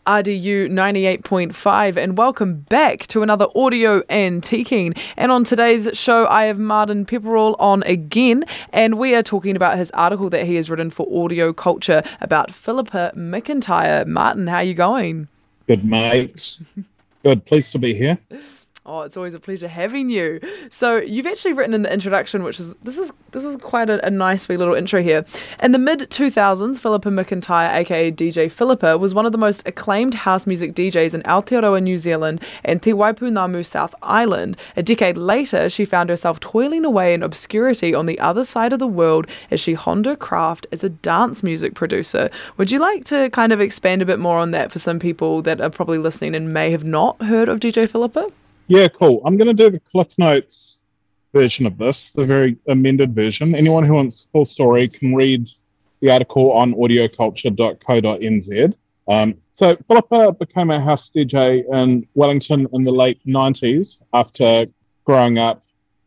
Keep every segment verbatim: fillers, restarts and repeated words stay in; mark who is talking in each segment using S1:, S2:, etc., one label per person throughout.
S1: R D U ninety-eight point five, and welcome back to another Audio Antiquing. And on today's show, I have Martin Pepperell on again, and we are talking about his article that he has written for Audio Culture about Philippa McIntyre. Martin, how are you going?
S2: Good, mate. Good, pleased to be here.
S1: Oh, it's always a pleasure having you. So you've actually written in the introduction, which is, this is this is quite a, a nice wee little intro here. In the mid two thousands, Philippa McIntyre, aka D J Philippa, was one of the most acclaimed house music D Js in Aotearoa, New Zealand and Te Waipunamu, South Island. A decade later, she found herself toiling away in obscurity on the other side of the world as she honed her craft as a dance music producer. Would you like to kind of expand a bit more on that for some people that are probably listening and may have not heard of D J Philippa?
S2: Yeah, cool. I'm going to do the Cliff Notes version of this, the very amended version. Anyone who wants the full story can read the article on audio culture dot co dot n z. Um, so Philippa became a house D J in Wellington in the late nineties after growing up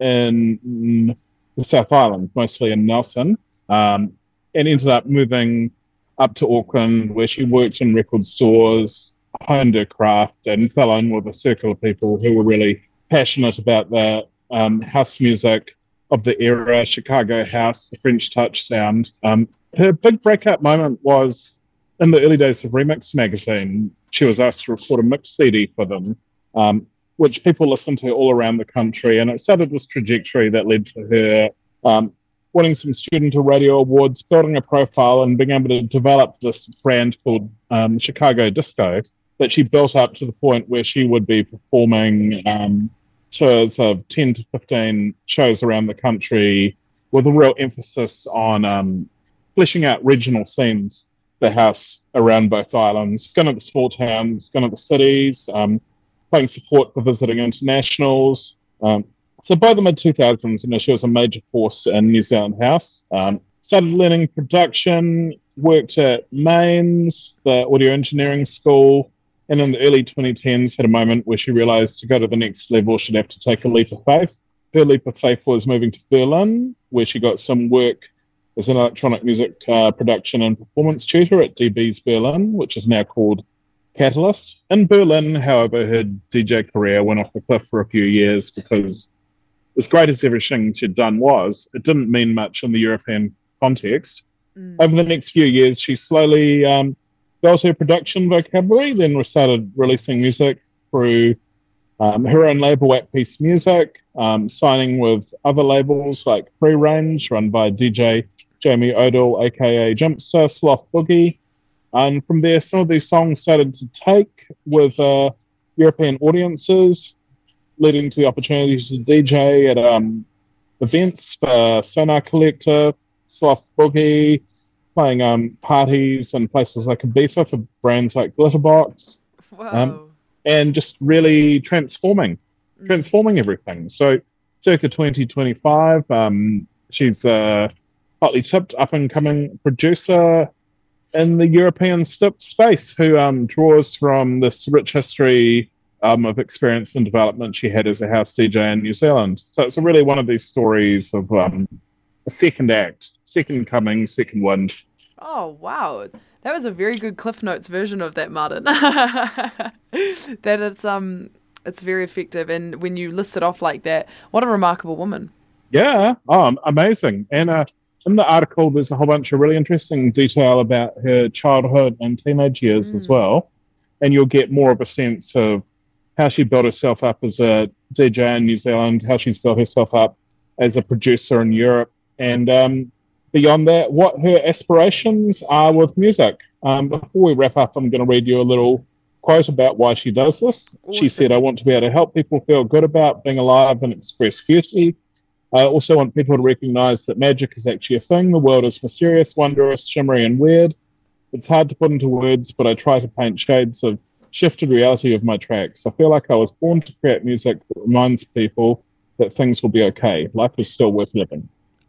S2: in the South Island, mostly in Nelson, um, and ended up moving up to Auckland, where she worked in record stores, honed her craft, and fell in with a circle of people who were really passionate about the um, house music of the era, Chicago house, the French touch sound. Um, her big breakout moment was in the early days of Remix magazine. She was asked to record a mix C D for them, um, which people listened to all around the country, and it started this trajectory that led to her um, winning some student radio awards, building a profile, and being able to develop this brand called um, Chicago Disco, that she built up to the point where she would be performing um, tours of ten to fifteen shows around the country with a real emphasis on um, fleshing out regional scenes, the house around both islands, going to the small towns, going to the cities, um, playing support for visiting internationals. Um, so by the mid two thousands, you know, she was a major force in New Zealand house. Um, started learning production, worked at Mains, the audio engineering school, and in the early twenty tens had a moment where she realized to go to the next level, she'd have to take a leap of faith. Her leap of faith was moving to Berlin, where she got some work as an electronic music uh, production and performance tutor at D B's Berlin, which is now called Catalyst. In Berlin, however, her D J career went off the cliff for a few years because, as great as everything she'd done was, it didn't mean much in the European context. Mm. Over the next few years, she slowly um, built her production vocabulary, then started releasing music through um, her own label at Peace Music, um, signing with other labels like Free Range, run by D J Jamie Odell, aka Jimpster, Sloth Boogie. And from there, some of these songs started to take with uh, European audiences, leading to the opportunity to D J at um, events for Sonar Collective, Sloth Boogie, playing um, parties in places like Ibiza for brands like Glitterbox.
S1: Wow.
S2: Um, and just really transforming, mm. transforming everything. So circa twenty twenty-five, um, she's a hotly tipped up-and-coming producer in the European stip space who um, draws from this rich history um, of experience and development she had as a house D J in New Zealand. So it's really one of these stories of um, a second act, second coming, second wind.
S1: Oh, wow. That was a very good Cliff Notes version of that, Martin. that it's um, it's very effective. And when you list it off like that, what a remarkable woman.
S2: Yeah, oh, amazing. And uh, in the article, there's a whole bunch of really interesting detail about her childhood and teenage years mm. as well. And you'll get more of a sense of how she built herself up as a D J in New Zealand, how she's built herself up as a producer in Europe, and um, beyond that, what her aspirations are with music. Um, before we wrap up, I'm going to read you a little quote about why she does this. Awesome. She said, "I want to be able to help people feel good about being alive and express beauty. I also want people to recognize that magic is actually a thing. The world is mysterious, wondrous, shimmery, and weird. It's hard to put into words, but I try to paint shades of shifted reality of my tracks. I feel like I was born to create music that reminds people that things will be okay. Life is still worth living."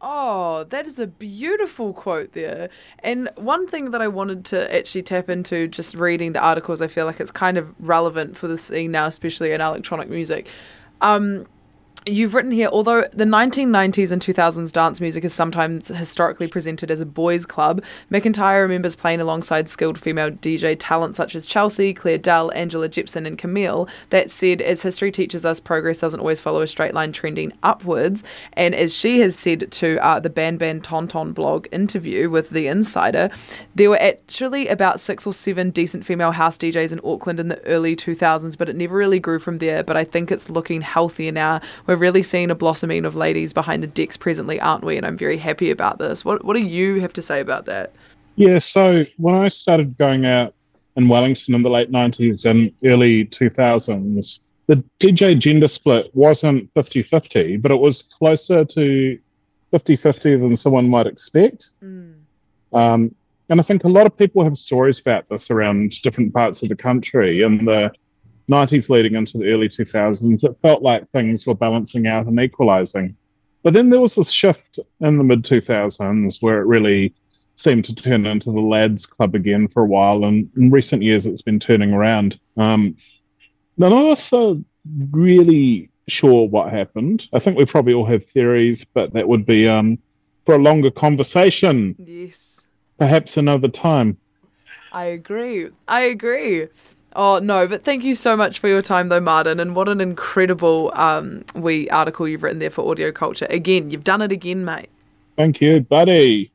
S1: Oh, that is a beautiful quote there. And one thing that I wanted to actually tap into just reading the articles, I feel like it's kind of relevant for the scene now, especially in electronic music. Um, You've written here, although the nineteen nineties and two thousands dance music is sometimes historically presented as a boys' club, McIntyre remembers playing alongside skilled female D J talent such as Chelsea, Claire Dell, Angela Jepson and Camille. That said, as history teaches us, progress doesn't always follow a straight line trending upwards. And as she has said to uh, the Ban Ban Ton Ton blog interview with The Insider, there were actually about six or seven decent female house D Js in Auckland in the early two thousands, but it never really grew from there. But I think it's looking healthier now. We're really seeing a blossoming of ladies behind the decks presently, aren't we? And I'm very happy about this. What What do you have to say about that?
S2: Yeah, so when I started going out in Wellington in the late nineties and early two thousands, the D J gender split wasn't fifty-fifty, but it was closer to fifty-fifty than someone might expect.
S1: Mm.
S2: Um, and I think a lot of people have stories about this around different parts of the country. In the nineties leading into the early two thousands, it felt like things were balancing out and equalizing. But then there was this shift in the mid two thousands where it really seemed to turn into the lads club again for a while, and in recent years it's been turning around. Um, none of us are really sure what happened. I think we probably all have theories, but that would be um, for a longer conversation.
S1: Yes.
S2: Perhaps another time.
S1: I agree. I agree. Oh, no, but thank you so much for your time, though, Martin, and what an incredible um, wee article you've written there for Audio Culture. Again, you've done it again, mate.
S2: Thank you, buddy.